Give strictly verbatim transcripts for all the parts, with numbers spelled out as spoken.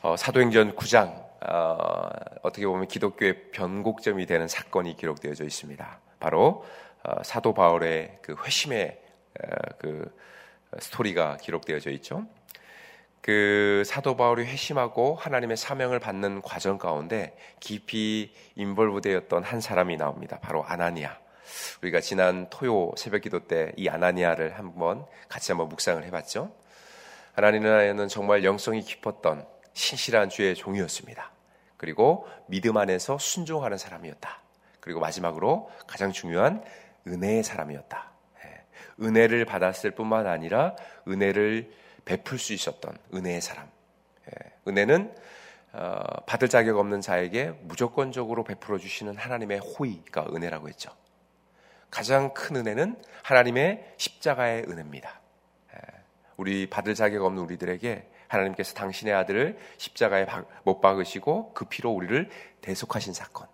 어, 사도행전 구 장 어, 어떻게 보면 기독교의 변곡점이 되는 사건이 기록되어져 있습니다. 바로 어, 사도 바울의 그 회심의 어, 그 스토리가 기록되어져 있죠. 그 사도 바울이 회심하고 하나님의 사명을 받는 과정 가운데 깊이 인볼브되었던 한 사람이 나옵니다. 바로 아나니아. 우리가 지난 토요 새벽기도 때 이 아나니아를 한번 같이 한번 묵상을 해봤죠. 아나니아는 정말 영성이 깊었던 신실한 주의 종이었습니다. 그리고 믿음 안에서 순종하는 사람이었다. 그리고 마지막으로 가장 중요한 은혜의 사람이었다. 은혜를 받았을 뿐만 아니라 은혜를 베풀 수 있었던 은혜의 사람. 은혜는 받을 자격 없는 자에게 무조건적으로 베풀어 주시는 하나님의 호의가 은혜라고 했죠. 가장 큰 은혜는 하나님의 십자가의 은혜입니다. 우리 받을 자격 없는 우리들에게 하나님께서 당신의 아들을 십자가에 못 박으시고 그 피로 우리를 대속하신 사건.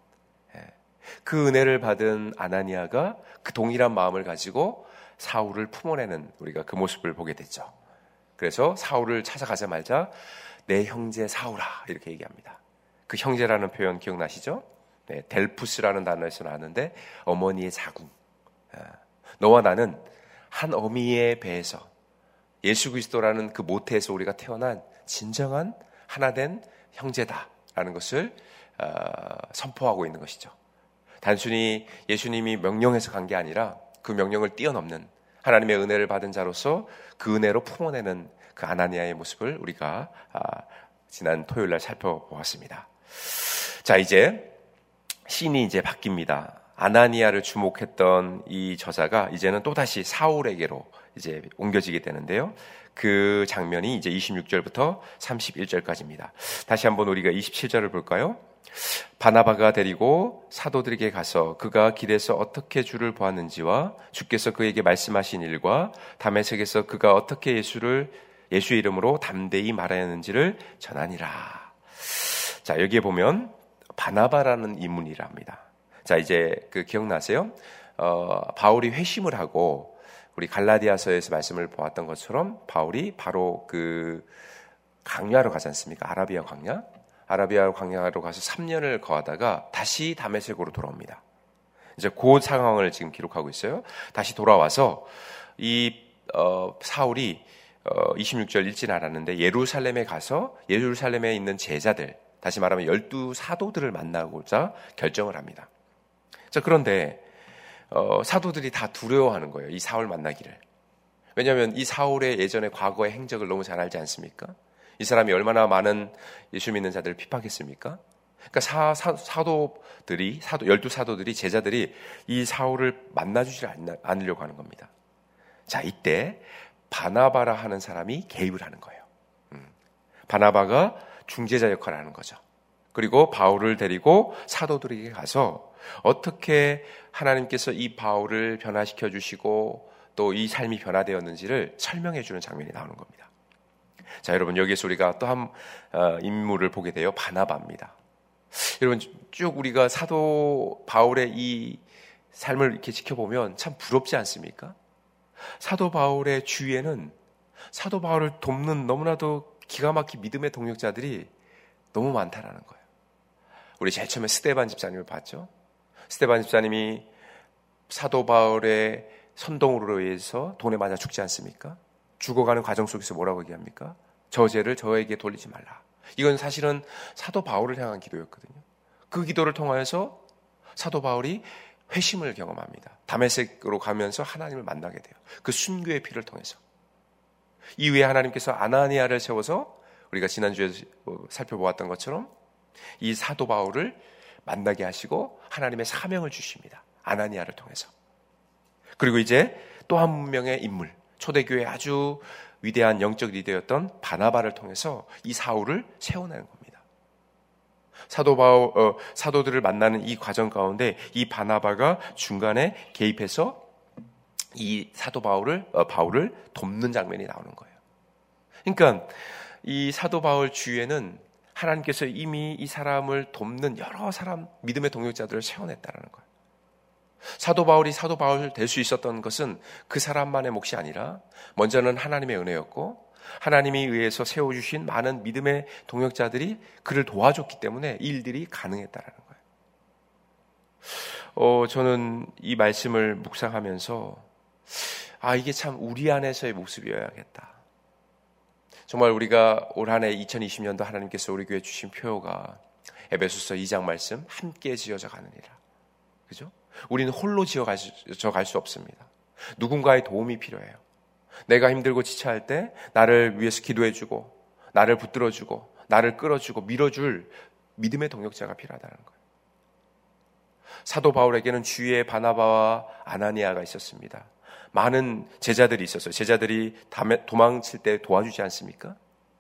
그 은혜를 받은 아나니아가 그 동일한 마음을 가지고 사울을 품어내는 우리가 그 모습을 보게 됐죠. 그래서 사울을 찾아가자마자 내 형제 사울아 이렇게 얘기합니다. 그 형제라는 표현 기억나시죠? 네, 델푸스라는 단어에서 나왔는데 어머니의 자궁. 너와 나는 한 어미의 배에서 예수 그리스도라는 그 모태에서 우리가 태어난 진정한 하나된 형제다라는 것을 어, 선포하고 있는 것이죠. 단순히 예수님이 명령해서 간 게 아니라 그 명령을 뛰어넘는 하나님의 은혜를 받은 자로서 그 은혜로 품어내는 그 아나니아의 모습을 우리가 아, 지난 토요일 날 살펴보았습니다. 자, 이제 씬이 이제 바뀝니다. 아나니아를 주목했던 이 저자가 이제는 또다시 사울에게로 이제 옮겨지게 되는데요. 그 장면이 이제 이십육 절부터 삼십일 절까지입니다. 다시 한번 우리가 이십칠 절을 볼까요? 바나바가 데리고 사도들에게 가서 그가 길에서 어떻게 주를 보았는지와 주께서 그에게 말씀하신 일과 다메섹에서 그가 어떻게 예수를 예수의 이름으로 담대히 말하였는지를 전하니라. 자, 여기에 보면 바나바라는 인물이랍니다. 자, 이제 그 기억나세요? 어, 바울이 회심을 하고 우리 갈라디아서에서 말씀을 보았던 것처럼 바울이 바로 그 광야로 가지 않습니까? 아라비아 광야? 아라비아 광야로 가서 삼 년을 거하다가 다시 다메섹으로 돌아옵니다. 이제 그 상황을 지금 기록하고 있어요. 다시 돌아와서 이 어, 사울이 어, 이십육 절 읽진 않았는데 예루살렘에 가서 예루살렘에 있는 제자들, 다시 말하면 열두 사도들을 만나고자 결정을 합니다. 자, 그런데 어, 사도들이 다 두려워하는 거예요. 이 사울 만나기를. 왜냐하면 이 사울의 예전의 과거의 행적을 너무 잘 알지 않습니까? 이 사람이 얼마나 많은 예수 믿는 자들을 핍박했습니까? 그러니까 사, 사, 사도들이, 사도, 열두 사도들이, 제자들이 이 사울을 만나주지 않으려고 하는 겁니다. 자, 이때 바나바라 하는 사람이 개입을 하는 거예요. 음. 바나바가 중재자 역할을 하는 거죠. 그리고 바울을 데리고 사도들에게 가서 어떻게 하나님께서 이 바울을 변화시켜 주시고 또 이 삶이 변화되었는지를 설명해 주는 장면이 나오는 겁니다. 자, 여러분, 여기에서 우리가 또 한 인물을 보게 돼요. 바나바입니다. 여러분, 쭉 우리가 사도 바울의 이 삶을 이렇게 지켜보면 참 부럽지 않습니까? 사도 바울의 주위에는 사도 바울을 돕는 너무나도 기가 막힌 믿음의 동역자들이 너무 많다라는 거예요. 우리 제일 처음에 스데반 집사님을 봤죠. 스데반 집사님이 사도 바울의 선동으로 의해서 돈에 맞아 죽지 않습니까? 죽어가는 과정 속에서 뭐라고 얘기합니까? 저 죄를 저에게 돌리지 말라. 이건 사실은 사도 바울을 향한 기도였거든요. 그 기도를 통하여서 사도 바울이 회심을 경험합니다. 다메섹으로 가면서 하나님을 만나게 돼요. 그 순교의 피를 통해서. 이후에 하나님께서 아나니아를 세워서 우리가 지난주에 살펴보았던 것처럼 이 사도 바울을 만나게 하시고 하나님의 사명을 주십니다. 아나니아를 통해서. 그리고 이제 또 한 명의 인물, 초대교회의 아주 위대한 영적 리더였던 바나바를 통해서 이 사울을 세워내는 겁니다. 사도 바울, 어, 사도들을 만나는 이 과정 가운데 이 바나바가 중간에 개입해서 이 사도 바울을, 어, 바울을 돕는 장면이 나오는 거예요. 그러니까 이 사도 바울 주위에는 하나님께서 이미 이 사람을 돕는 여러 사람, 믿음의 동역자들을 세워냈다는 거예요. 사도 바울이 사도 바울 될 수 있었던 것은 그 사람만의 몫이 아니라 먼저는 하나님의 은혜였고 하나님이 의해서 세워주신 많은 믿음의 동역자들이 그를 도와줬기 때문에 이 일들이 가능했다라는 거예요. 어, 저는 이 말씀을 묵상하면서 아, 이게 참 우리 안에서의 모습이어야겠다. 정말 우리가 올 한 해 이천이십 년도 하나님께서 우리 교회에 주신 표어가 에베소서 이 장 말씀, 함께 지어져 가느니라. 그죠? 우리는 홀로 지어갈 수, 갈 수 없습니다. 누군가의 도움이 필요해요. 내가 힘들고 지쳐할 때 나를 위해서 기도해주고, 나를 붙들어주고, 나를 끌어주고, 밀어줄 믿음의 동역자가 필요하다는 거예요. 사도 바울에게는 주위에 바나바와 아나니아가 있었습니다. 많은 제자들이 있었어요. 제자들이 도망칠 때 도와주지 않습니까?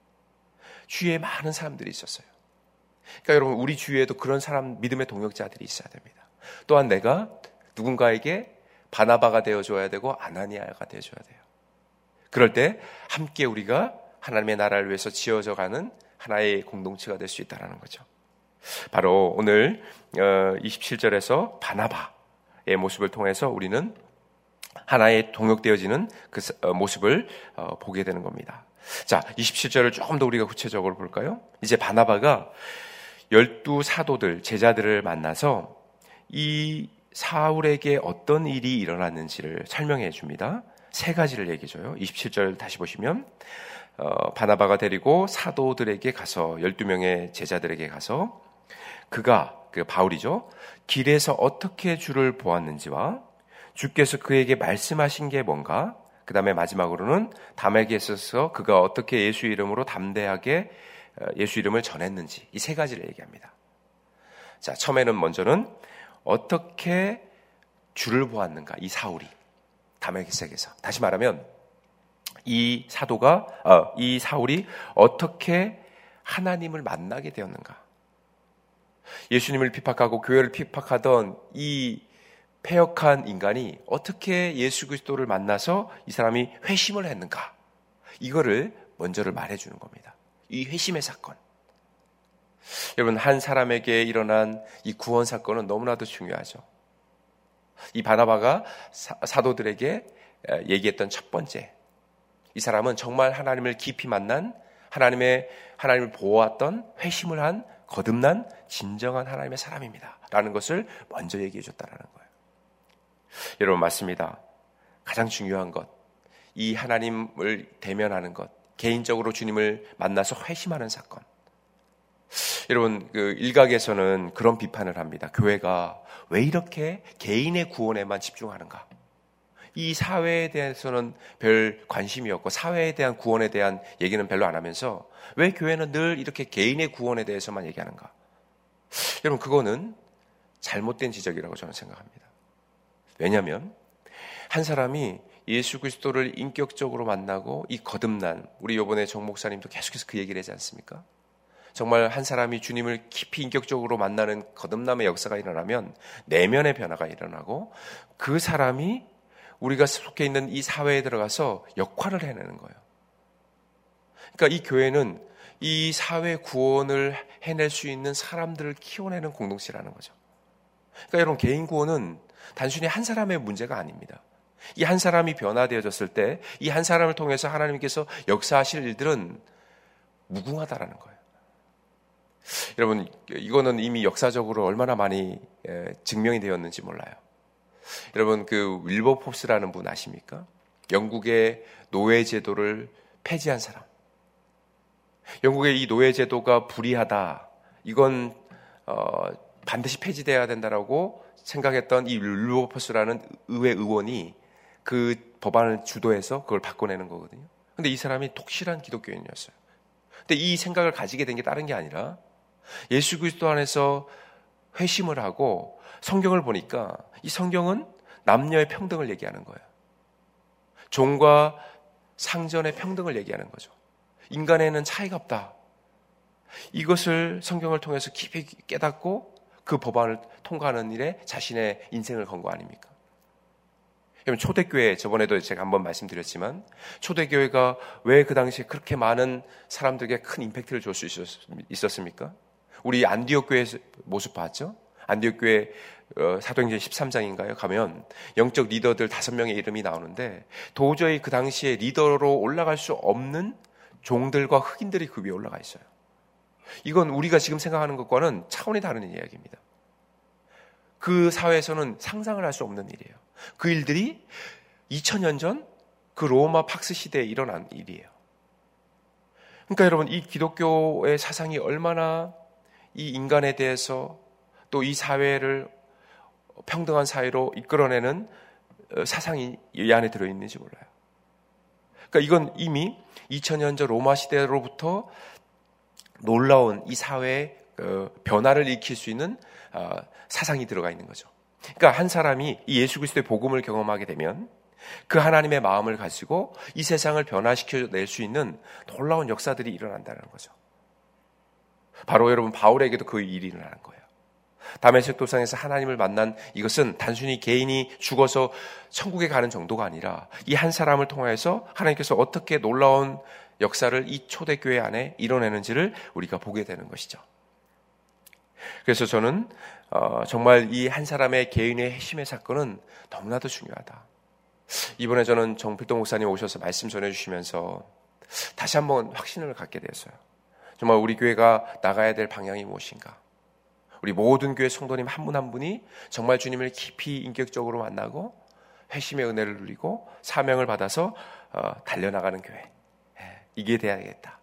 주위에 많은 사람들이 있었어요. 그러니까 여러분, 우리 주위에도 그런 사람, 믿음의 동역자들이 있어야 됩니다. 또한 내가 누군가에게 바나바가 되어줘야 되고 아나니아가 되어줘야 돼요. 그럴 때 함께 우리가 하나님의 나라를 위해서 지어져가는 하나의 공동체가 될 수 있다는 거죠. 바로 오늘 이십칠 절에서 바나바의 모습을 통해서 우리는 하나의 동역되어지는 그 모습을 보게 되는 겁니다. 자, 이십칠 절을 조금 더 우리가 구체적으로 볼까요? 이제 바나바가 열두 사도들, 제자들을 만나서 이 사울에게 어떤 일이 일어났는지를 설명해 줍니다. 세 가지를 얘기해줘요. 이십칠 절 다시 보시면 어, 바나바가 데리고 사도들에게 가서 열두 명의 제자들에게 가서 그가, 그 바울이죠, 길에서 어떻게 주를 보았는지와 주께서 그에게 말씀하신 게 뭔가, 그 다음에 마지막으로는 담에게 있어서 그가 어떻게 예수 이름으로 담대하게 예수 이름을 전했는지, 이 세 가지를 얘기합니다. 자, 처음에는 먼저는 어떻게 주를 보았는가, 이 사울이 다메섹에서. 다시 말하면 이 사도가 어, 이 사울이 어떻게 하나님을 만나게 되었는가. 예수님을 핍박하고 교회를 핍박하던 이 패역한 인간이 어떻게 예수 그리스도를 만나서 이 사람이 회심을 했는가, 이거를 먼저를 말해주는 겁니다. 이 회심의 사건. 여러분, 한 사람에게 일어난 이 구원 사건은 너무나도 중요하죠. 이 바나바가 사, 사도들에게 얘기했던 첫 번째, 이 사람은 정말 하나님을 깊이 만난, 하나님의 하나님을 보았던, 회심을 한, 거듭난 진정한 하나님의 사람입니다 라는 것을 먼저 얘기해 줬다는 거예요. 여러분, 맞습니다. 가장 중요한 것, 이 하나님을 대면하는 것, 개인적으로 주님을 만나서 회심하는 사건. 여러분, 그 일각에서는 그런 비판을 합니다. 교회가 왜 이렇게 개인의 구원에만 집중하는가? 이 사회에 대해서는 별 관심이 없고 사회에 대한 구원에 대한 얘기는 별로 안 하면서 왜 교회는 늘 이렇게 개인의 구원에 대해서만 얘기하는가? 여러분, 그거는 잘못된 지적이라고 저는 생각합니다. 왜냐하면 한 사람이 예수 그리스도를 인격적으로 만나고 이 거듭난, 우리 이번에 정 목사님도 계속해서 그 얘기를 하지 않습니까? 정말 한 사람이 주님을 깊이 인격적으로 만나는 거듭남의 역사가 일어나면 내면의 변화가 일어나고 그 사람이 우리가 속해 있는 이 사회에 들어가서 역할을 해내는 거예요. 그러니까 이 교회는 이 사회 구원을 해낼 수 있는 사람들을 키워내는 공동체라는 거죠. 그러니까 여러분, 개인 구원은 단순히 한 사람의 문제가 아닙니다. 이 한 사람이 변화되어졌을 때 이 한 사람을 통해서 하나님께서 역사하실 일들은 무궁하다라는 거예요. 여러분, 이거는 이미 역사적으로 얼마나 많이 증명이 되었는지 몰라요. 여러분, 그 윌버포스라는 분 아십니까? 영국의 노예제도를 폐지한 사람. 영국의 이 노예제도가 불의하다, 이건 어, 반드시 폐지돼야 된다라고 생각했던 이 윌버포스라는 의회 의원이 그 법안을 주도해서 그걸 바꿔내는 거거든요. 근데 이 사람이 독실한 기독교인이었어요. 근데 이 생각을 가지게 된 게 다른 게 아니라 예수 그리스도 안에서 회심을 하고 성경을 보니까 이 성경은 남녀의 평등을 얘기하는 거예요. 종과 상전의 평등을 얘기하는 거죠. 인간에는 차이가 없다. 이것을 성경을 통해서 깊이 깨닫고 그 법안을 통과하는 일에 자신의 인생을 건 거 아닙니까? 여러분, 초대교회, 저번에도 제가 한번 말씀드렸지만 초대교회가 왜 그 당시에 그렇게 많은 사람들에게 큰 임팩트를 줄 수 있었습니까? 우리 안디옥 교회 모습 봤죠? 안디옥 교회 사도행전 십삼 장인가요? 가면 영적 리더들 다섯 명의 이름이 나오는데 도저히 그 당시에 리더로 올라갈 수 없는 종들과 흑인들이 그 위에 올라가 있어요. 이건 우리가 지금 생각하는 것과는 차원이 다른 이야기입니다. 그 사회에서는 상상을 할 수 없는 일이에요. 그 일들이 이천 년 전 그 로마 팍스 시대에 일어난 일이에요. 그러니까 여러분, 이 기독교의 사상이 얼마나 이 인간에 대해서 또 이 사회를 평등한 사회로 이끌어내는 사상이 이 안에 들어있는지 몰라요. 그러니까 이건 이미 이천 년 전 로마 시대로부터 놀라운 이 사회의 변화를 일으킬 수 있는 사상이 들어가 있는 거죠. 그러니까 한 사람이 이 예수 그리스도의 복음을 경험하게 되면 그 하나님의 마음을 가지고 이 세상을 변화시켜낼 수 있는 놀라운 역사들이 일어난다는 거죠. 바로 여러분, 바울에게도 그 일이 일어나는 거예요. 다메섹 도상에서 하나님을 만난 이것은 단순히 개인이 죽어서 천국에 가는 정도가 아니라 이 한 사람을 통하여서 하나님께서 어떻게 놀라운 역사를 이 초대교회 안에 이뤄내는지를 우리가 보게 되는 것이죠. 그래서 저는 어, 정말 이 한 사람의 개인의 핵심의 사건은 너무나도 중요하다. 이번에 저는 정필동 목사님 오셔서 말씀 전해주시면서 다시 한번 확신을 갖게 됐어요. 정말 우리 교회가 나가야 될 방향이 무엇인가. 우리 모든 교회 성도님 한 분 한 분이 정말 주님을 깊이 인격적으로 만나고 회심의 은혜를 누리고 사명을 받아서 어, 달려나가는 교회. 이게 돼야겠다.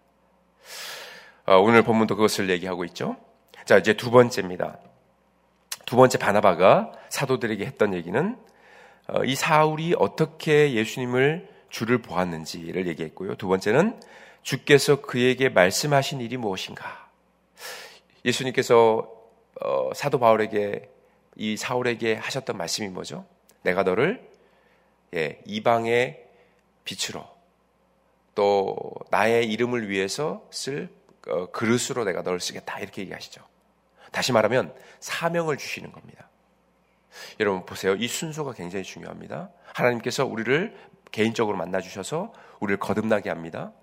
어, 오늘 본문도 그것을 얘기하고 있죠. 자, 이제 두 번째입니다. 두 번째, 바나바가 사도들에게 했던 얘기는 어, 이 사울이 어떻게 예수님을 주를 보았는지를 얘기했고요. 두 번째는 주께서 그에게 말씀하신 일이 무엇인가. 예수님께서 어, 사도 바울에게, 이 사울에게 하셨던 말씀이 뭐죠? 내가 너를 예, 이방의 빛으로 또 나의 이름을 위해서 쓸 어, 그릇으로 내가 너를 쓰겠다, 이렇게 얘기하시죠. 다시 말하면 사명을 주시는 겁니다. 여러분 보세요. 이 순서가 굉장히 중요합니다. 하나님께서 우리를 개인적으로 만나주셔서 우리를 거듭나게 합니다.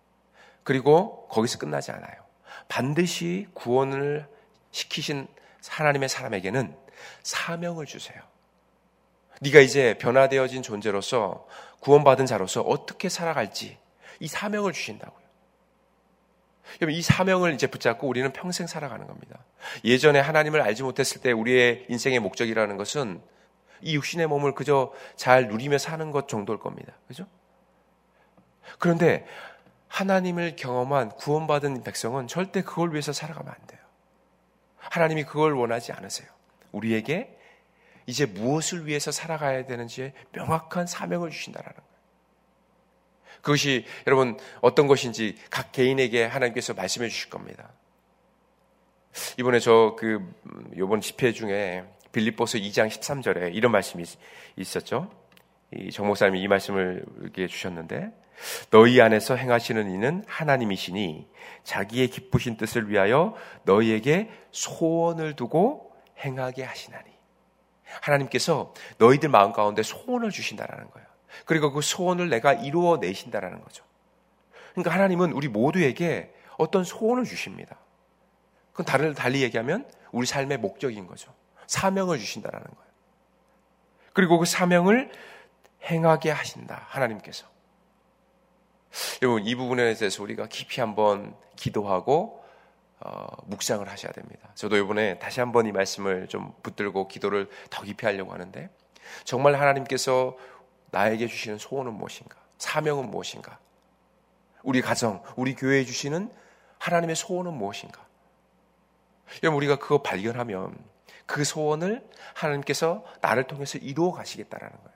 그리고 거기서 끝나지 않아요. 반드시 구원을 시키신 하나님의 사람에게는 사명을 주세요. 네가 이제 변화되어진 존재로서 구원받은 자로서 어떻게 살아갈지 이 사명을 주신다고요. 여러분, 이 사명을 이제 붙잡고 우리는 평생 살아가는 겁니다. 예전에 하나님을 알지 못했을 때 우리의 인생의 목적이라는 것은 이 육신의 몸을 그저 잘 누리며 사는 것 정도일 겁니다. 그죠? 그런데 하나님을 경험한 구원받은 백성은 절대 그걸 위해서 살아가면 안 돼요. 하나님이 그걸 원하지 않으세요. 우리에게 이제 무엇을 위해서 살아가야 되는지에 명확한 사명을 주신다라는 거예요. 그것이 여러분 어떤 것인지 각 개인에게 하나님께서 말씀해 주실 겁니다. 이번에 저 그 이번 집회 중에 빌립보서 이 장 십삼 절에 이런 말씀이 있었죠. 이 정 목사님이 이 말씀을 이렇게 주셨는데, 너희 안에서 행하시는 이는 하나님이시니 자기의 기쁘신 뜻을 위하여 너희에게 소원을 두고 행하게 하시나니. 하나님께서 너희들 마음 가운데 소원을 주신다라는 거예요. 그리고 그 소원을 내가 이루어내신다라는 거죠. 그러니까 하나님은 우리 모두에게 어떤 소원을 주십니다. 그건 다른, 달리 얘기하면 우리 삶의 목적인 거죠. 사명을 주신다라는 거예요. 그리고 그 사명을 행하게 하신다, 하나님께서. 여러분, 이 부분에 대해서 우리가 깊이 한번 기도하고 어, 묵상을 하셔야 됩니다. 저도 이번에 다시 한번 이 말씀을 좀 붙들고 기도를 더 깊이 하려고 하는데, 정말 하나님께서 나에게 주시는 소원은 무엇인가? 사명은 무엇인가? 우리 가정, 우리 교회에 주시는 하나님의 소원은 무엇인가? 여러분, 우리가 그거 발견하면 그 소원을 하나님께서 나를 통해서 이루어 가시겠다라는 거예요.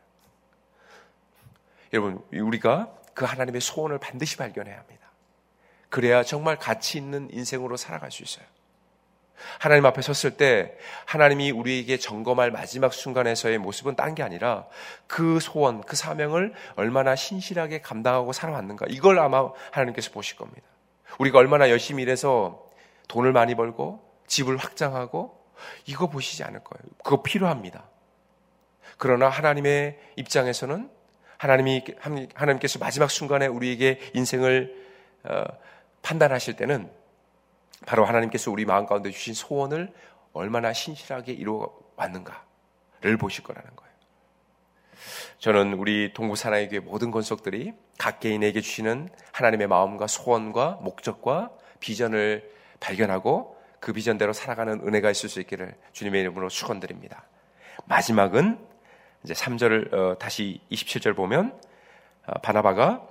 여러분, 우리가 그 하나님의 소원을 반드시 발견해야 합니다. 그래야 정말 가치 있는 인생으로 살아갈 수 있어요. 하나님 앞에 섰을 때 하나님이 우리에게 점검할 마지막 순간에서의 모습은 딴 게 아니라 그 소원, 그 사명을 얼마나 신실하게 감당하고 살아왔는가, 이걸 아마 하나님께서 보실 겁니다. 우리가 얼마나 열심히 일해서 돈을 많이 벌고 집을 확장하고 이거 보시지 않을 거예요. 그거 필요합니다. 그러나 하나님의 입장에서는 하나님이, 하나님께서 마지막 순간에 우리에게 인생을 어, 판단하실 때는 바로 하나님께서 우리 마음 가운데 주신 소원을 얼마나 신실하게 이루어 왔는가를 보실 거라는 거예요. 저는 우리 동부사나이교회 모든 권속들이 각 개인에게 주시는 하나님의 마음과 소원과 목적과 비전을 발견하고 그 비전대로 살아가는 은혜가 있을 수 있기를 주님의 이름으로 축원드립니다. 마지막은 이제 삼 절을 어, 다시 이십칠 절 보면 어, 바나바가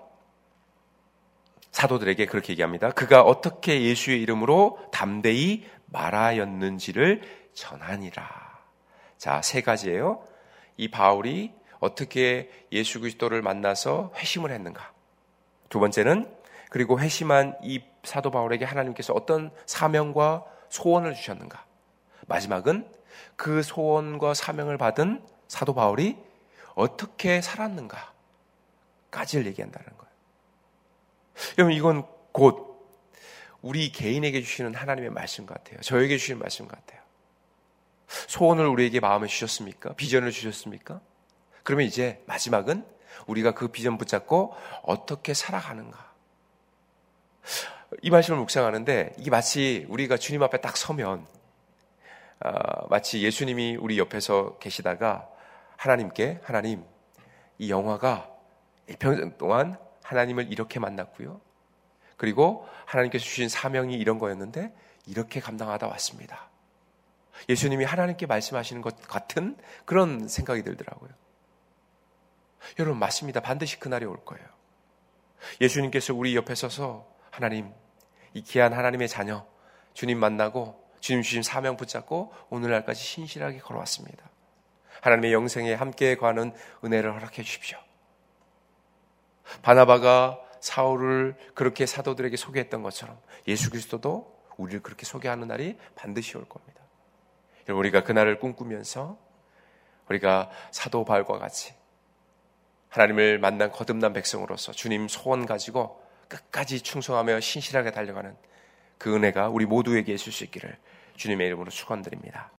사도들에게 그렇게 얘기합니다. 그가 어떻게 예수의 이름으로 담대히 말하였는지를 전하니라. 자, 세 가지예요. 이 바울이 어떻게 예수 그리스도를 만나서 회심을 했는가. 두 번째는 그리고 회심한 이 사도 바울에게 하나님께서 어떤 사명과 소원을 주셨는가. 마지막은 그 소원과 사명을 받은 사도 바울이 어떻게 살았는가까지를 얘기한다는 거예요. 여러분, 이건 곧 우리 개인에게 주시는 하나님의 말씀 같아요. 저에게 주시는 말씀 같아요. 소원을 우리에게 마음에 주셨습니까? 비전을 주셨습니까? 그러면 이제 마지막은 우리가 그 비전 붙잡고 어떻게 살아가는가. 이 말씀을 묵상하는데 이게 마치 우리가 주님 앞에 딱 서면 어, 마치 예수님이 우리 옆에서 계시다가 하나님께 하나님, 이 영화가 일평생 동안 하나님을 이렇게 만났고요. 그리고 하나님께서 주신 사명이 이런 거였는데 이렇게 감당하다 왔습니다. 예수님이 하나님께 말씀하시는 것 같은 그런 생각이 들더라고요. 여러분, 맞습니다. 반드시 그날이 올 거예요. 예수님께서 우리 옆에 서서 하나님, 이 귀한 하나님의 자녀 주님 만나고 주님 주신 사명 붙잡고 오늘날까지 신실하게 걸어왔습니다. 하나님의 영생에 함께 가는 은혜를 허락해 주십시오. 바나바가 사울을 그렇게 사도들에게 소개했던 것처럼 예수 그리스도도 우리를 그렇게 소개하는 날이 반드시 올 겁니다. 여러분, 우리가 그날을 꿈꾸면서 우리가 사도 바울과 같이 하나님을 만난 거듭난 백성으로서 주님 소원 가지고 끝까지 충성하며 신실하게 달려가는 그 은혜가 우리 모두에게 있을 수 있기를 주님의 이름으로 축원드립니다.